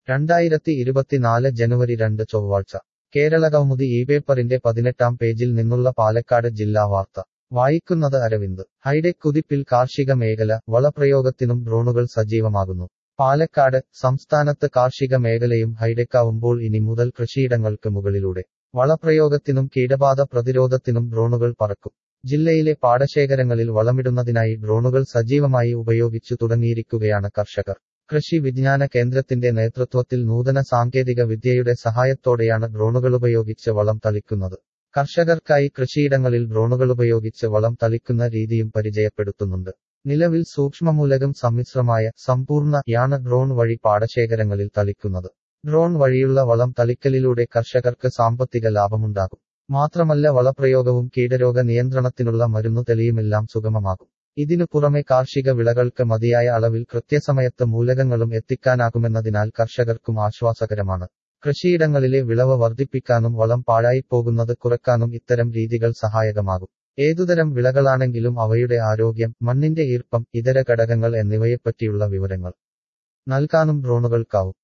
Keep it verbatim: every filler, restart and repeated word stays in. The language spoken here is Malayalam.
രണ്ടായിരത്തി ഇരുപത്തിനാല് ജനുവരി രണ്ട് ചൊവ്വാഴ്ച കേരളകൗമുദി ഈ പേപ്പറിന്റെ പതിനെട്ടാം പേജിൽ നിന്നുള്ള പാലക്കാട് ജില്ലാ വാർത്ത വായിക്കുന്നത് അരവിന്ദ് ഹൈടെക് കുതിപ്പിൽ കാർഷിക മേഖല വളപ്രയോഗത്തിനും ഡ്രോണുകൾ സജീവമാകുന്നു പാലക്കാട് സംസ്ഥാനത്ത് കാർഷിക മേഖലയും ഹൈടെക്കാവുമ്പോൾ ഇനി മുതൽ കൃഷിയിടങ്ങൾക്ക് മുകളിലൂടെ വളപ്രയോഗത്തിനും കീടബാധ പ്രതിരോധത്തിനും ഡ്രോണുകൾ പറക്കും ജില്ലയിലെ പാടശേഖരങ്ങളിൽ വളമിടുന്നതിനായി ഡ്രോണുകൾ സജീവമായി ഉപയോഗിച്ചു തുടങ്ങിയിരിക്കുകയാണ് കർഷകർ കൃഷി വിജ്ഞാന കേന്ദ്രത്തിന്റെ നേതൃത്വത്തിൽ നൂതന സാങ്കേതിക വിദ്യയുടെ സഹായത്തോടെയാണ് ഡ്രോണുകളുപയോഗിച്ച് വളം തളിക്കുന്നത് കർഷകർക്കായി കൃഷിയിടങ്ങളിൽ ഡ്രോണുകളുപയോഗിച്ച് വളം തളിക്കുന്ന രീതിയും പരിചയപ്പെടുത്തുന്നുണ്ട് നിലവിൽ സൂക്ഷ്മമൂലകം സമ്മിശ്രമായ സമ്പൂർണ്ണ യാണ് ഡ്രോൺ വഴി പാടശേഖരങ്ങളിൽ തളിക്കുന്നത് ഡ്രോൺ വഴിയുള്ള വളം തളിക്കലിലൂടെ കർഷകർക്ക് സാമ്പത്തിക ലാഭമുണ്ടാകും മാത്രമല്ല വളപ്രയോഗവും കീടരോഗ നിയന്ത്രണത്തിനുള്ള മരുന്നു തെളിയുമെല്ലാം സുഗമമാകും ഇതിനു പുറമെ കാർഷിക വിളകൾക്ക് മതിയായ അളവിൽ കൃത്യസമയത്ത് മൂലകങ്ങളും എത്തിക്കാനാകുമെന്നതിനാൽ കർഷകർക്കും ആശ്വാസകരമാണ് കൃഷിയിടങ്ങളിലെ വിളവ് വർദ്ധിപ്പിക്കാനും വളം പാഴായിപ്പോകുന്നത് കുറയ്ക്കാനും ഇത്തരം രീതികൾ സഹായകമാകും ഏതുതരം വിളകളാണെങ്കിലും അവയുടെ ആരോഗ്യം മണ്ണിന്റെ ഈർപ്പം ഇതര ഘടകങ്ങൾ എന്നിവയെപ്പറ്റിയുള്ള വിവരങ്ങൾ നൽകാനും ഡ്രോണുകൾക്കാവും